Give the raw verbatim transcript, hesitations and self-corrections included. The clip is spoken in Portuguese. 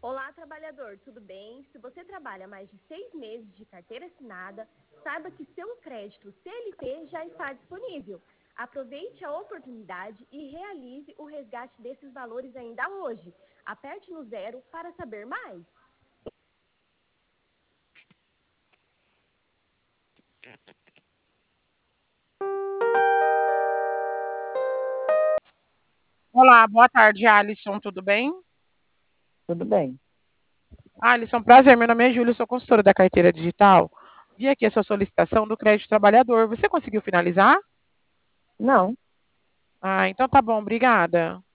Olá, trabalhador, tudo bem? Se você trabalha mais de seis meses de carteira assinada, saiba que seu crédito C L T já está disponível. Aproveite a oportunidade e realize o resgate desses valores ainda hoje. Aperte no zero para saber mais. Olá, boa tarde, Alisson, tudo bem? Tudo bem. Alisson, prazer, meu nome é Júlia, sou consultora da carteira digital. Vi aqui a sua solicitação do crédito trabalhador. Você conseguiu finalizar? Não, Ah, então tá bom, obrigada.